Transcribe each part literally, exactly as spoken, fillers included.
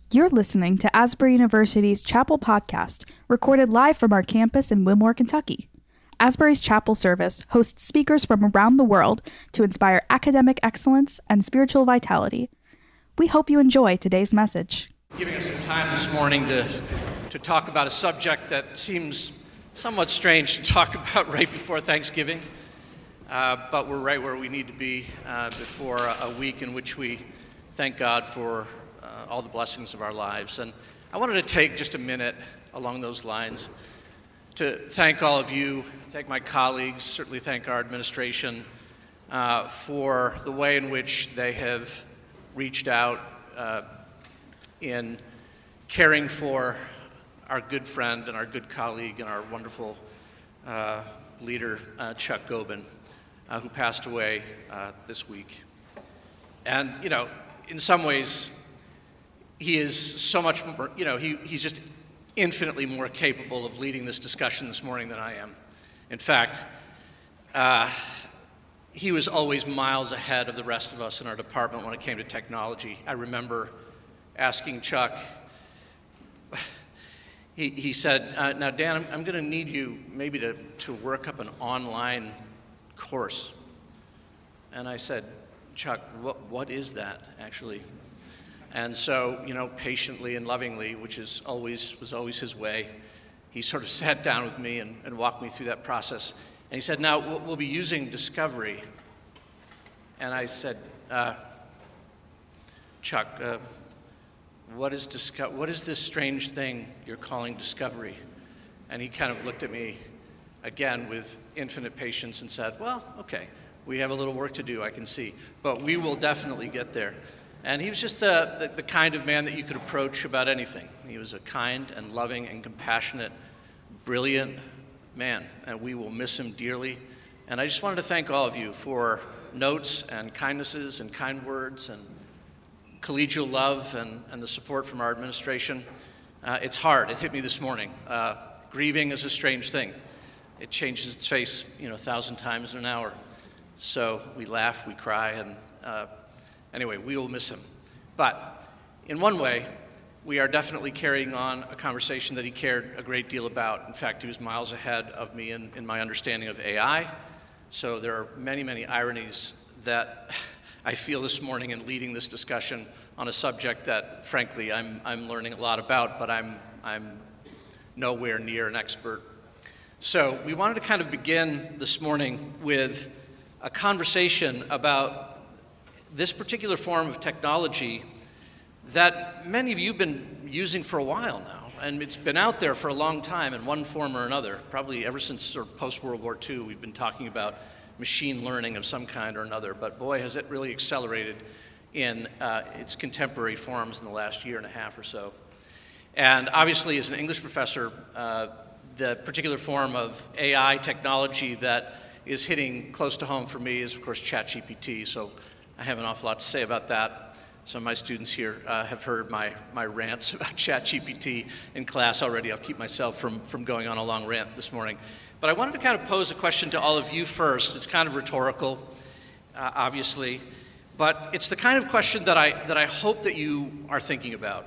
You're listening to Asbury University's Chapel Podcast, recorded live from our campus in Wilmore, Kentucky. Asbury's Chapel service hosts speakers from around the world to inspire academic excellence and spiritual vitality. We hope you enjoy today's message. Giving us some time this morning to, to talk about a subject that seems somewhat strange to talk about right before Thanksgiving, uh, but we're right where we need to be uh, before a week in which we thank God for uh, all the blessings of our lives. And I wanted to take just a minute along those lines to thank all of you, thank my colleagues, certainly thank our administration uh, for the way in which they have reached out uh, in caring for our good friend and our good colleague and our wonderful uh, leader, uh, Chuck Gobin, uh, who passed away uh, this week. And, you know, in some ways, he is so much more, you know, he, he's just infinitely more capable of leading this discussion this morning than I am. In fact, uh, he was always miles ahead of the rest of us in our department when it came to technology. I remember asking Chuck, he, he said, uh, now Dan, I'm, I'm gonna need you maybe to, to work up an online course. And I said, Chuck, what, what is that actually? And so, you know, patiently and lovingly, which is always, was always his way, he sort of sat down with me and, and walked me through that process. And he said, now we'll, we'll be using Discovery. And I said, uh, Chuck, uh, what is, disco- what is this strange thing you're calling Discovery? And he kind of looked at me again with infinite patience and said, well, okay, we have a little work to do, I can see, but we will definitely get there. And he was just the, the, the kind of man that you could approach about anything. He was a kind and loving and compassionate, brilliant man, and we will miss him dearly. And I just wanted to thank all of you for notes and kindnesses and kind words and collegial love and, and the support from our administration. Uh, it's hard. It hit me this morning. Uh, grieving is a strange thing. It changes its face, you know, a thousand times in an hour. So we laugh, we cry, and uh, anyway, we will miss him. But in one way, we are definitely carrying on a conversation that he cared a great deal about. In fact, he was miles ahead of me in, in my understanding of A I. So there are many, many ironies that I feel this morning in leading this discussion on a subject that, frankly, I'm, I'm learning a lot about, but I'm, I'm nowhere near an expert. So we wanted to kind of begin this morning with a conversation about this particular form of technology that many of you have been using for a while now, and it's been out there for a long time in one form or another. Probably ever since sort of post-World War Two, we've been talking about machine learning of some kind or another, but boy, has it really accelerated in uh, its contemporary forms in the last year and a half or so. And obviously, as an English professor, uh, the particular form of A I technology that is hitting close to home for me is, of course, ChatGPT. So I have an awful lot to say about that. Some of my students here uh, have heard my, my rants about ChatGPT in class already. I'll keep myself from, from going on a long rant this morning. But I wanted to kind of pose a question to all of you first. It's kind of rhetorical, uh, obviously, but it's the kind of question that I, that I hope that you are thinking about.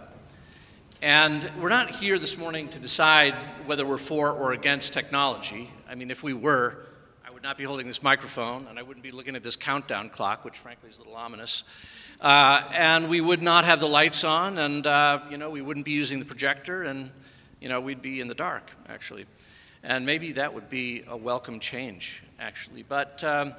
And we're not here this morning to decide whether we're for or against technology. I mean, if we were, I would not be holding this microphone, and I wouldn't be looking at this countdown clock, which frankly is a little ominous. Uh, and we would not have the lights on, and uh, you know, we wouldn't be using the projector, and you know, we'd be in the dark, actually. And maybe that would be a welcome change, actually. But um,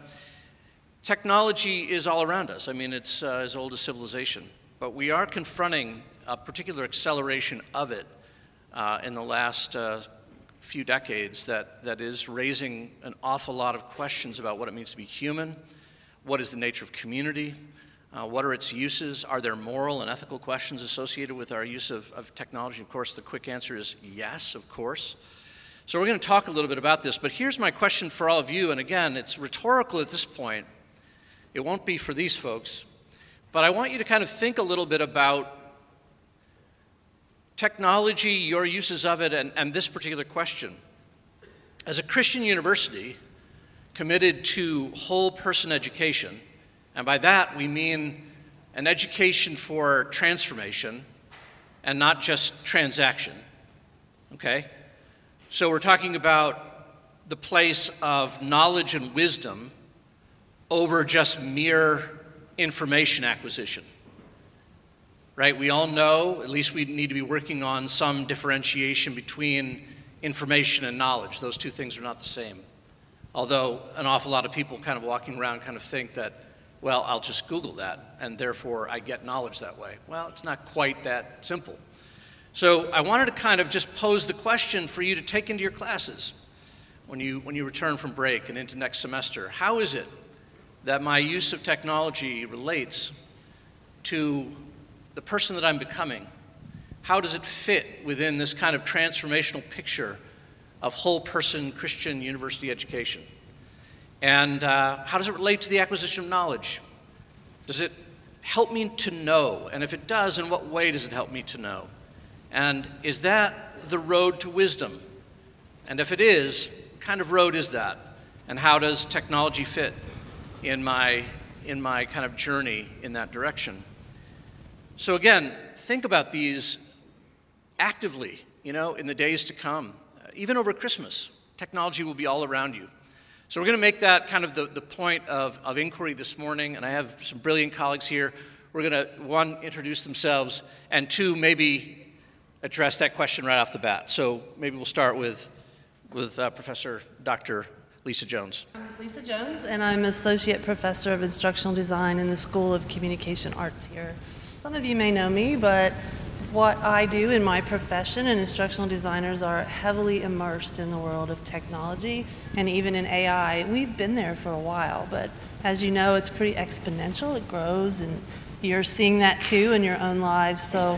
technology is all around us. I mean, it's uh, as old as civilization. But we are confronting a particular acceleration of it uh, in the last uh, few decades that, that is raising an awful lot of questions about what it means to be human, what is the nature of community, uh, what are its uses, are there moral and ethical questions associated with our use of, of technology? Of course, the quick answer is yes, of course. So we're going to talk a little bit about this, but here's my question for all of you, and again, it's rhetorical at this point. It won't be for these folks, but I want you to kind of think a little bit about technology, your uses of it, and, and this particular question. As a Christian university committed to whole person education, and by that we mean an education for transformation, and not just transaction, okay? So we're talking about the place of knowledge and wisdom over just mere information acquisition, right? We all know, at least we need to be working on some differentiation between information and knowledge. Those two things are not the same. Although an awful lot of people kind of walking around kind of think that, well, I'll just Google that, and therefore I get knowledge that way. Well, it's not quite that simple. So I wanted to kind of just pose the question for you to take into your classes when you, when you return from break and into next semester. How is it that my use of technology relates to the person that I'm becoming? How does it fit within this kind of transformational picture of whole person Christian university education? And uh, how does it relate to the acquisition of knowledge? Does it help me to know? And if it does, in what way does it help me to know? And is that the road to wisdom? And if it is, what kind of road is that? And how does technology fit in my, in my kind of journey in that direction? So again, think about these actively, you know, in the days to come. Uh, even over Christmas, technology will be all around you. So we're going to make that kind of the, the point of, of inquiry this morning, and I have some brilliant colleagues here. We're going to, one, introduce themselves, and two, maybe address that question right off the bat. So maybe we'll start with, with uh, Professor Doctor Lisa Jones. I'm Lisa Jones, and I'm Associate Professor of Instructional Design in the School of Communication Arts here. Some of you may know me, but what I do in my profession, and instructional designers are heavily immersed in the world of technology and even in A I. We've been there for a while, but as you know, it's pretty exponential. It grows, and you're seeing that too in your own lives. So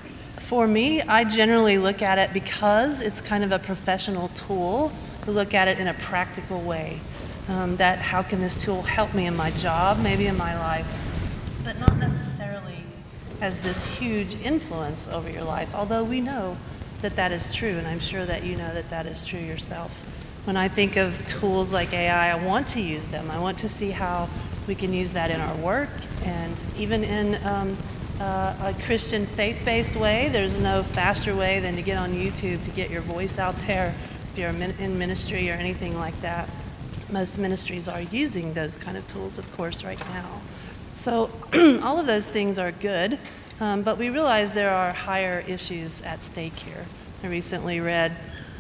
for me, I generally look at it because it's kind of a professional tool. We look at it in a practical way. Um, that how can this tool help me in my job, maybe in my life, but not necessarily has this huge influence over your life, although we know that that is true, and I'm sure that you know that that is true yourself. When I think of tools like A I, I want to use them. I want to see how we can use that in our work, and even in um, uh, a Christian faith-based way. There's no faster way than to get on YouTube to get your voice out there if you're in ministry or anything like that. Most ministries are using those kind of tools, of course, right now. So all of those things are good, um, but we realize there are higher issues at stake here. I recently read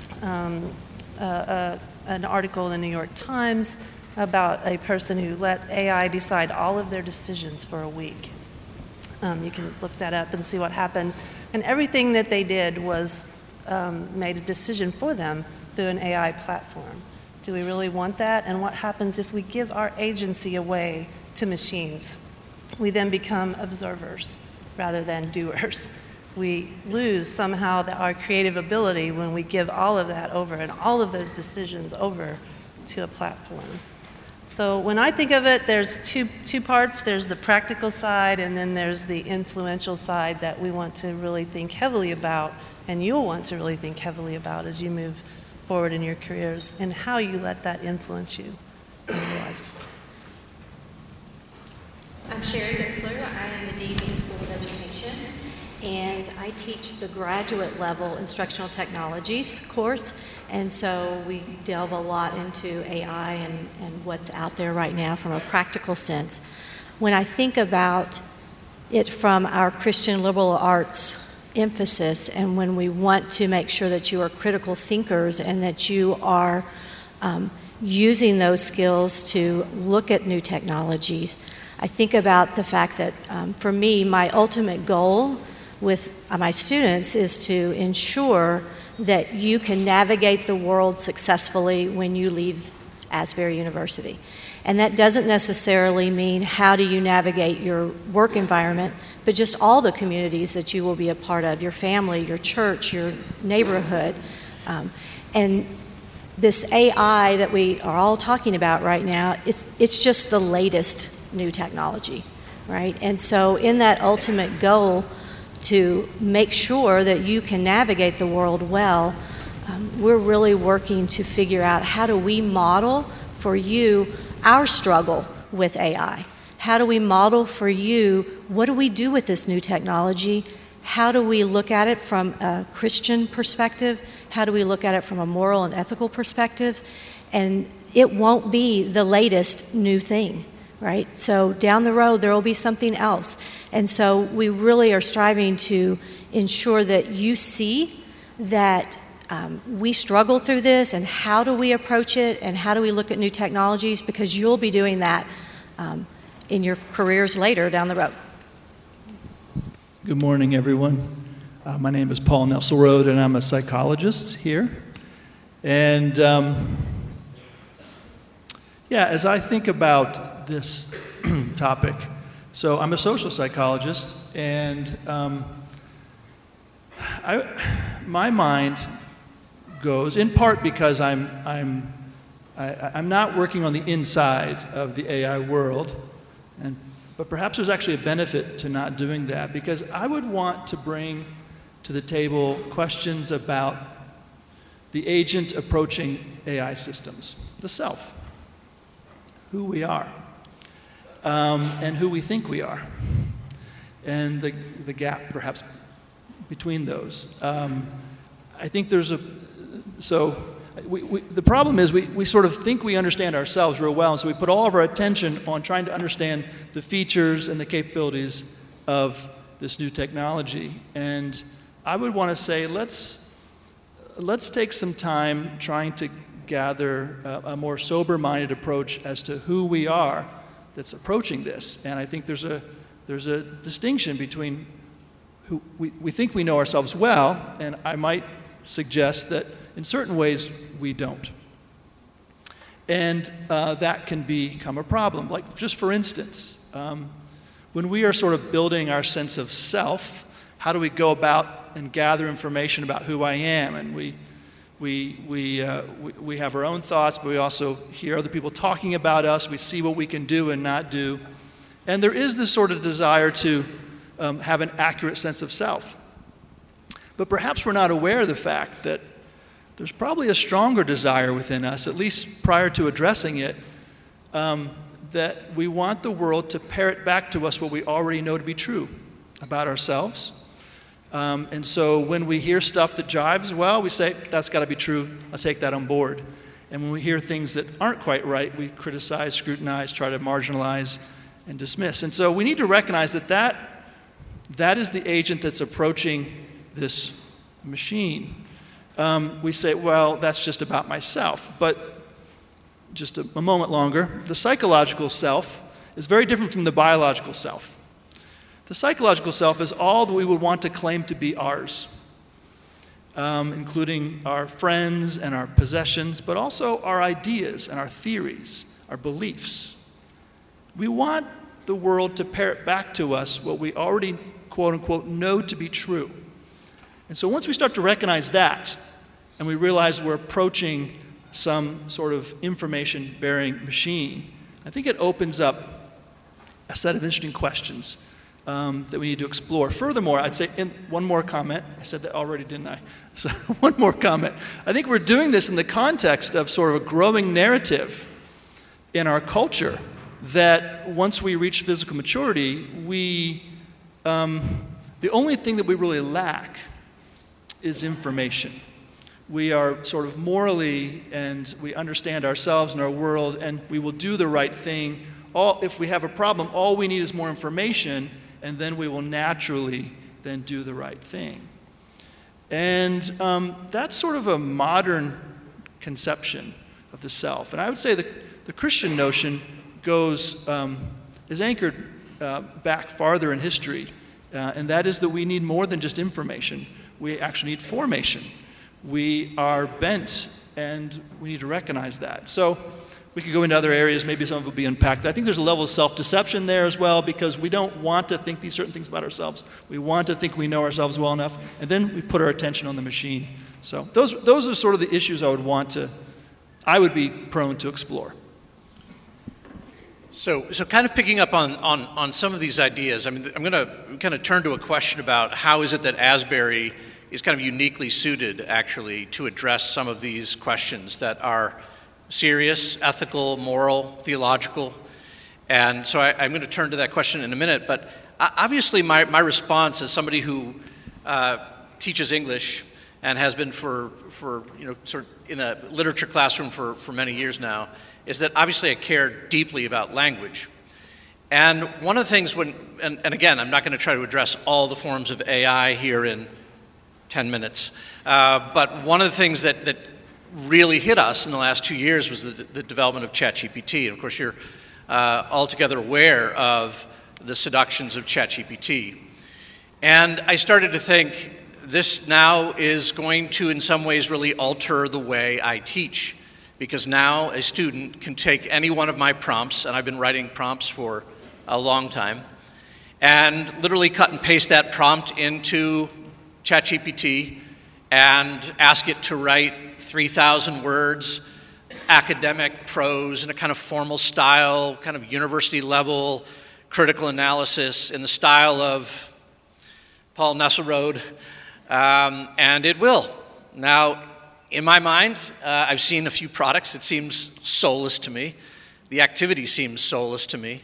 um, uh, uh, an article in the New York Times about a person who let A I decide all of their decisions for a week. Um, you can look that up and see what happened. And everything that they did was um, made a decision for them through an A I platform. Do we really want that? And what happens if we give our agency away to machines? We then become observers rather than doers. We lose somehow the, our creative ability when we give all of that over and all of those decisions over to a platform. So when I think of it, there's two, two parts. There's the practical side, and then there's the influential side that we want to really think heavily about, and you'll want to really think heavily about as you move forward in your careers, and how you let that influence you in your life. I'm Sherry Bixler. I am the Dean of the School of Education, and I teach the graduate level instructional technologies course, and so we delve a lot into A I and, and what's out there right now from a practical sense. When I think about it from our Christian liberal arts emphasis, and when we want to make sure that you are critical thinkers and that you are um, using those skills to look at new technologies, I think about the fact that um, for me, my ultimate goal with uh, my students is to ensure that you can navigate the world successfully when you leave Asbury University. And that doesn't necessarily mean how do you navigate your work environment, but just all the communities that you will be a part of, your family, your church, your neighborhood. Um, and this A I that we are all talking about right now, it's, it's just the latest new technology, right? And so in that ultimate goal to make sure that you can navigate the world well, um, we're really working to figure out how do we model for you our struggle with A I. How do we model for you, what do we do with this new technology? how do we look at it from a Christian perspective? How do we look at it from a moral and ethical perspective? And it won't be the latest new thing, right? So down the road, there will be something else. And so we really are striving to ensure that you see that um, we struggle through this, and how do we approach it, and how do we look at new technologies, because you'll be doing that um, in your careers later down the road. Good morning, everyone. Uh, my name is Paul Nesselrode, and I'm a psychologist here. And um, yeah, as I think about this topic, so I'm a social psychologist, and um, I, my mind goes, in part because I'm, I'm, I, I'm not working on the inside of the A I world, and, but perhaps there's actually a benefit to not doing that, because I would want to bring to the table questions about the agent approaching A I systems, the self, who we are, um, and who we think we are, and the, the gap perhaps between those. Um, I think there's a, so we, we, the problem is we, we sort of think we understand ourselves real well, and so we put all of our attention on trying to understand the features and the capabilities of this new technology. And I would want to say, let's, let's take some time trying to gather a, a more sober-minded approach as to who we are that's approaching this. And I think there's a, there's a distinction between who we, we think we know ourselves well, and I might suggest that in certain ways we don't. And uh, that can become a problem. Like, just for instance, um, when we are sort of building our sense of self, how do we go about and gather information about who I am? And we, we, we, uh, we, we have our own thoughts, but we also hear other people talking about us. We see what we can do and not do. And there is this sort of desire to um, have an accurate sense of self. But perhaps we're not aware of the fact that there's probably a stronger desire within us, at least prior to addressing it, um, that we want the world to parrot back to us what we already know to be true about ourselves. Um, and so when we hear stuff that jives well, we say, that's got to be true, I'll take that on board. And when we hear things that aren't quite right, we criticize, scrutinize, try to marginalize, and dismiss. And so we need to recognize that that, that is the agent that's approaching this machine. Um, we say, well, that's just about myself. But just a, a moment longer, the psychological self is very different from the biological self. The psychological self is all that we would want to claim to be ours, um, including our friends and our possessions, but also our ideas and our theories, our beliefs. We want the world to parrot back to us what we already, quote unquote, know to be true. And so once we start to recognize that, and we realize we're approaching some sort of information-bearing machine, I think it opens up a set of interesting questions um, that we need to explore. Furthermore, I'd say, in one more comment, I said that already, didn't I? So one more comment. I think we're doing this in the context of sort of a growing narrative in our culture that once we reach physical maturity, we, um, the only thing that we really lack is information. We are sort of morally, and we understand ourselves and our world, and we will do the right thing. All, if we have a problem, all we need is more information, and then we will naturally then do the right thing. And um, that's sort of a modern conception of the self. And I would say that the Christian notion goes, um, is anchored uh, back farther in history, uh, and that is that we need more than just information. We actually need formation. We are bent, and we need to recognize that. So we could go into other areas, maybe some of it will be unpacked. I think there's a level of self-deception there as well, because we don't want to think these certain things about ourselves. We want to think we know ourselves well enough, and then we put our attention on the machine. So those, those are sort of the issues I would want to, I would be prone to explore. So, so kind of picking up on, on, on some of these ideas, I mean, I'm going to kind of turn to a question about how is it that Asbury is kind of uniquely suited, actually, to address some of these questions that are serious, ethical, moral, theological. And so I, I'm going to turn to that question in a minute. But obviously, my, my response as somebody who uh, teaches English and has been for, for, you know, sort of in a literature classroom for, for many years now, is that obviously I care deeply about language. And one of the things when, and, and again, I'm not going to try to address all the forms of A I here in ten minutes, uh, but one of the things that, that really hit us in the last two years was the, the development of ChatGPT. And of course, you're uh, altogether aware of the seductions of ChatGPT. And I started to think, this now is going to, in some ways, really alter the way I teach. Because now a student can take any one of my prompts, and I've been writing prompts for a long time, and literally cut and paste that prompt into ChatGPT and ask it to write three thousand words, academic prose in a kind of formal style, kind of university level, critical analysis in the style of Paul Nesselrode, um, and it will. Now, in my mind, uh, I've seen a few products. It seems soulless to me. The activity seems soulless to me.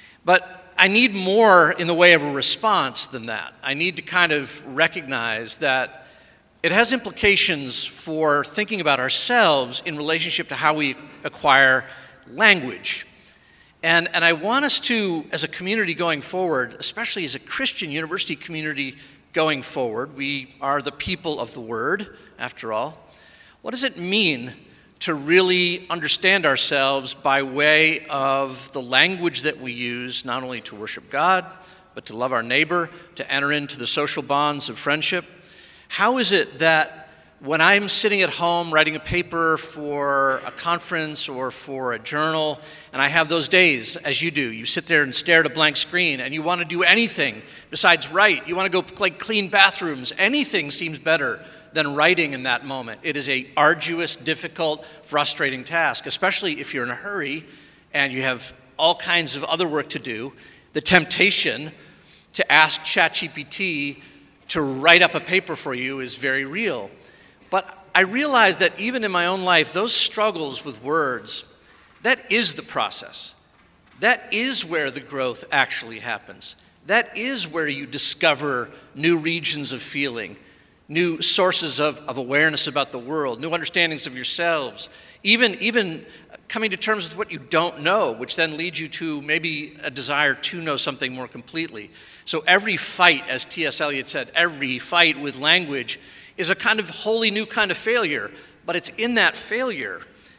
But I need more in the way of a response than that. I need to kind of recognize that it has implications for thinking about ourselves in relationship to how we acquire language. And, and I want us to, as a community going forward, especially as a Christian university community going forward, we are the people of the Word, after all. What does it mean to really understand ourselves by way of the language that we use, not only to worship God, but to love our neighbor, to enter into the social bonds of friendship? How is it that when I'm sitting at home writing a paper for a conference or for a journal, and I have those days, as you do, you sit there and stare at a blank screen, and you want to do anything besides write, you want to go like clean bathrooms, anything seems better than writing in that moment. It is an arduous, difficult, frustrating task, especially if you're in a hurry and you have all kinds of other work to do. The temptation to ask ChatGPT to write up a paper for you is very real. But I realize that even in my own life, those struggles with words, that is the process. That is where the growth actually happens. That is where you discover new regions of feeling, new sources of, of awareness about the world, new understandings of yourselves, even, even coming to terms with what you don't know, which then leads you to maybe a desire to know something more completely. So every fight, as T S Eliot said, every fight with language is a kind of wholly new kind of failure, but it's in that failure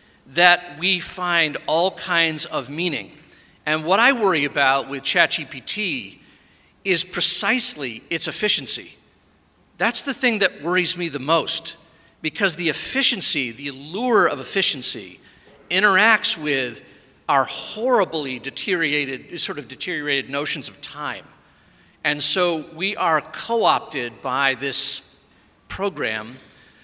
that we find all kinds of meaning. And what I worry about with ChatGPT is precisely its efficiency. That's the thing that worries me the most, because the efficiency, the allure of efficiency, interacts with our horribly deteriorated, sort of deteriorated notions of time. And so we are co-opted by this program,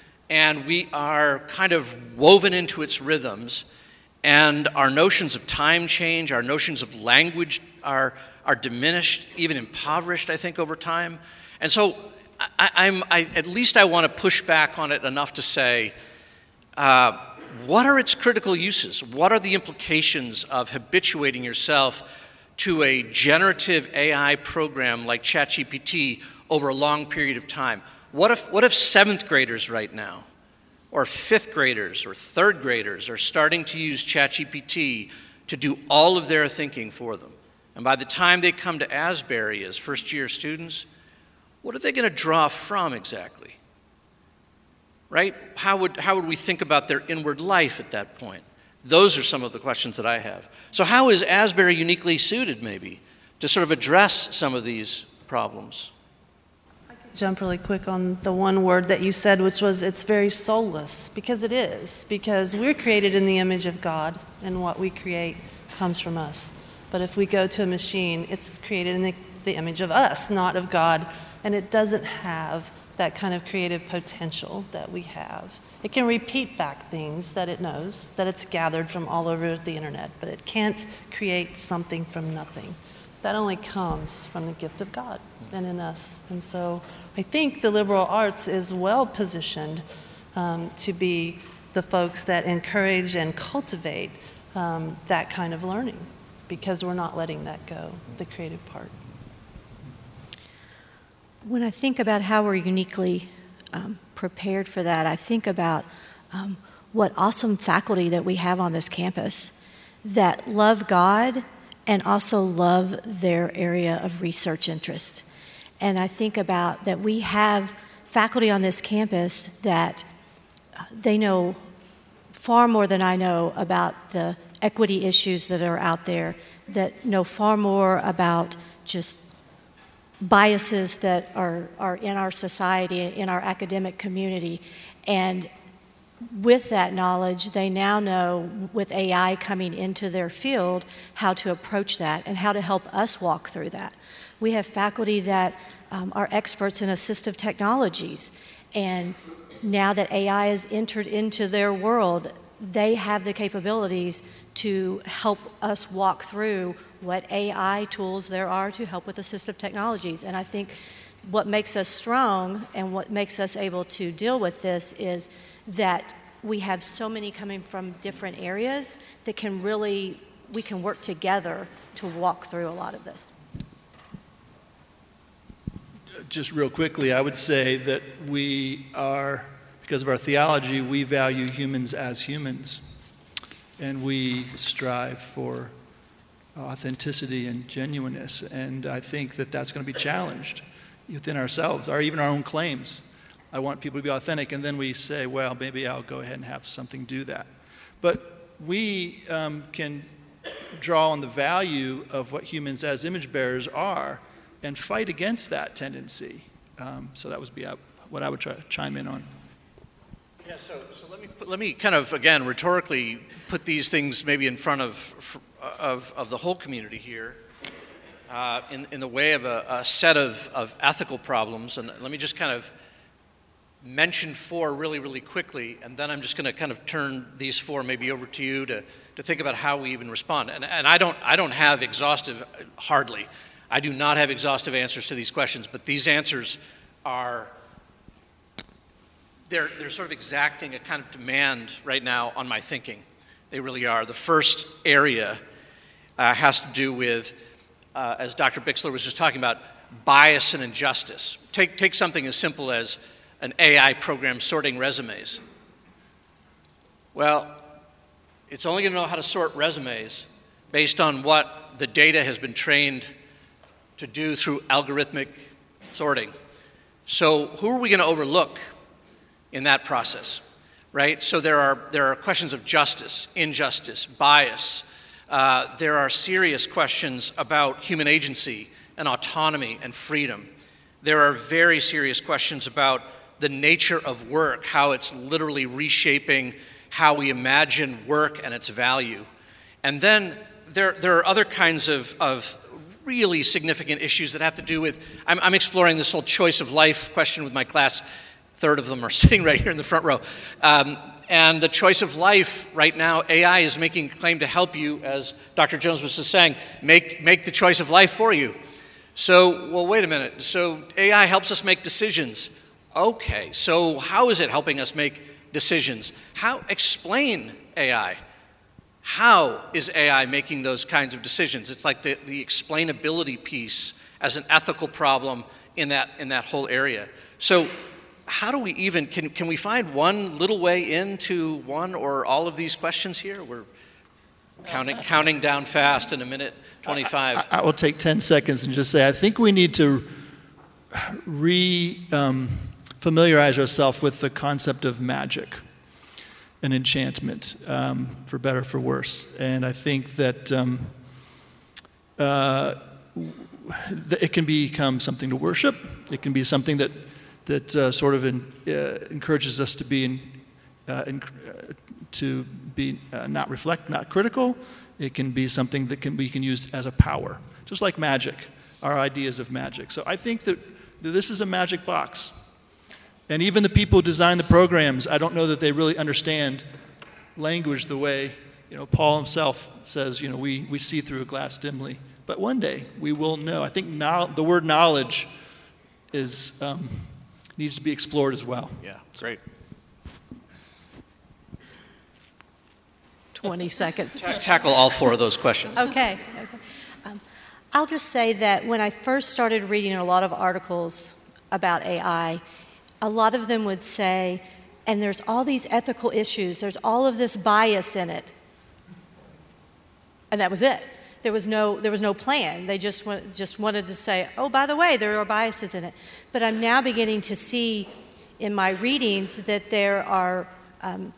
and we are kind of woven into its rhythms, and our notions of time change, our notions of language are, are diminished, even impoverished, I think, over time. And so I, I'm, I, at least I want to push back on it enough to say, uh, what are its critical uses? What are the implications of habituating yourself to a generative A I program like ChatGPT over a long period of time? What if, what if seventh graders right now, or fifth graders, or third graders are starting to use ChatGPT to do all of their thinking for them? And by the time they come to Asbury as first-year students, what are they going to draw from exactly? Right? How would, how would we think about their inward life at that point? Those are some of the questions that I have. So how is Asbury uniquely suited, maybe, to sort of address some of these problems? I could jump really quick on the one word that you said, which was it's very soulless, because it is. Because we're created in the image of God, and what we create comes from us. But if we go to a machine, it's created in the, the image of us, not of God, and it doesn't have that kind of creative potential that we have. It can repeat back things that it knows, that it's gathered from all over the internet, but it can't create something from nothing. That only comes from the gift of God and in us. And so I think the liberal arts is well positioned um, to be the folks that encourage and cultivate um, that kind of learning, because we're not letting that go, the creative part. when I think about how we're uniquely um, prepared for that, I think about um, what awesome faculty that we have on this campus that love God and also love their area of research interest. And I think about that we have faculty on this campus that uh, they know far more than I know about the equity issues that are out there, that know far more about just biases that are, are in our society, in our academic community. And with that knowledge, they now know, with A I coming into their field, how to approach that and how to help us walk through that. We have faculty that um, are experts in assistive technologies, and now that A I has entered into their world, they have the capabilities to help us walk through what A I tools there are to help with assistive technologies. And I think what makes us strong and what makes us able to deal with this is that we have so many coming from different areas that can really, we can work together to walk through a lot of this. Just real quickly, I would say that we are, because of our theology, we value humans as humans. And we strive for authenticity and genuineness. And I think that that's going to be challenged within ourselves, or even our own claims. I want people to be authentic, and then we say, well, maybe I'll go ahead and have something do that. But we um, can draw on the value of what humans as image bearers are and fight against that tendency. Um, so that would be what I would try to chime in on. Yeah, so, so let me put, let me kind of, again, rhetorically put these things maybe in front of, of, of the whole community here uh, in, in the way of a, a set of, of ethical problems. And let me just kind of mention four really, really quickly, and then I'm just going to kind of turn these four maybe over to you to, to think about how we even respond. And, and I don't, I don't have exhaustive, hardly, I do not have exhaustive answers to these questions, but these answers are, they're, they're sort of exacting a kind of demand right now on my thinking. They really are. The first area uh, has to do with, uh, as Doctor Bixler was just talking about, bias and injustice. Take, take something as simple as an A I program sorting resumes. Well, it's only going to know how to sort resumes based on what the data has been trained to do through algorithmic sorting. So who are we going to overlook in that process, right? So there are, there are questions of justice, injustice, bias. Uh, there are serious questions about human agency and autonomy and freedom. There are very serious questions about the nature of work, how it's literally reshaping how we imagine work and its value. And then there, there are other kinds of, of really significant issues that have to do with, I'm, I'm exploring this whole choice of life question with my class. Third of them are sitting right here in the front row. Um, and the choice of life right now, A I is making a claim to help you, as Doctor Jones was just saying, make, make the choice of life for you. So, well, wait a minute. So A I helps us make decisions. Okay, so how is it helping us make decisions? How, explain A I. How is A I making those kinds of decisions? It's like the, the explainability piece as an ethical problem in that, in that whole area. So how do we even, can, can we find one little way into one or all of these questions here? We're counting, counting down fast in a minute twenty-five. I, I will take ten seconds and just say, I think we need to re, um, familiarize ourselves with the concept of magic and enchantment, um, for better or for worse. And I think that um, uh, it can become something to worship. It can be something that that uh, sort of in, uh, encourages us to be in, uh, in, uh, to be uh, not reflect, not critical. It can be something that can we can use as a power, just like magic, our ideas of magic. So I think that, that this is a magic box. And even the people who design the programs, I don't know that they really understand language the way, you know, Paul himself says, you know, we, we see through a glass dimly. But one day we will know. I think now the word knowledge is um, needs to be explored as well. Yeah, great. twenty seconds. Ta- tackle all four of those questions. Okay. okay. Um, I'll just say that when I first started reading a lot of articles about A I, a lot of them would say, and there's all these ethical issues, there's all of this bias in it. And that was it. There was no, there was no plan. They just, want, just wanted to say, oh, by the way, there are biases in it. But I'm now beginning to see in my readings that there are um,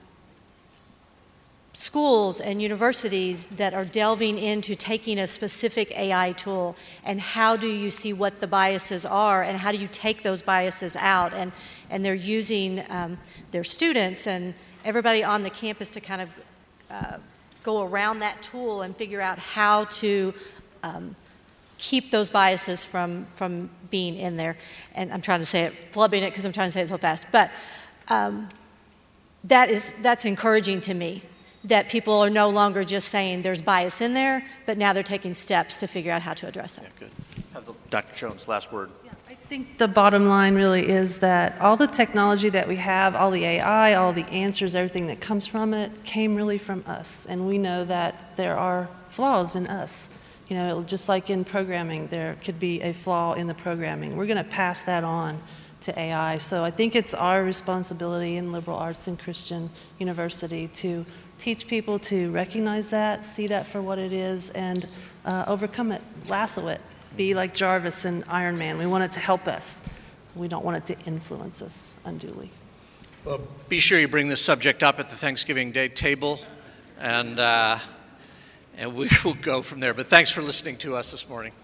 schools and universities that are delving into taking a specific A I tool and how do you see what the biases are and how do you take those biases out. And, and they're using um, their students and everybody on the campus to kind of uh, go around that tool and figure out how to um, keep those biases from, from being in there. And I'm trying to say it, flubbing it because I'm trying to say it so fast. But um, that is, that's encouraging to me, that people are no longer just saying there's bias in there, but now they're taking steps to figure out how to address it. Yeah, good. Have the, Doctor Jones, last word. Yeah, I think the bottom line really is that all the technology that we have, all the A I, all the answers, everything that comes from it, came really from us. And we know that there are flaws in us. You know, just like in programming, there could be a flaw in the programming. We're going to pass that on to A I. So I think it's our responsibility in liberal arts and Christian university to teach people to recognize that, see that for what it is, and uh, overcome it, lasso it. Be like Jarvis and Iron Man. We want it to help us. We don't want it to influence us unduly. Well, be sure you bring this subject up at the Thanksgiving Day table, and, uh, and we will go from there. But thanks for listening to us this morning.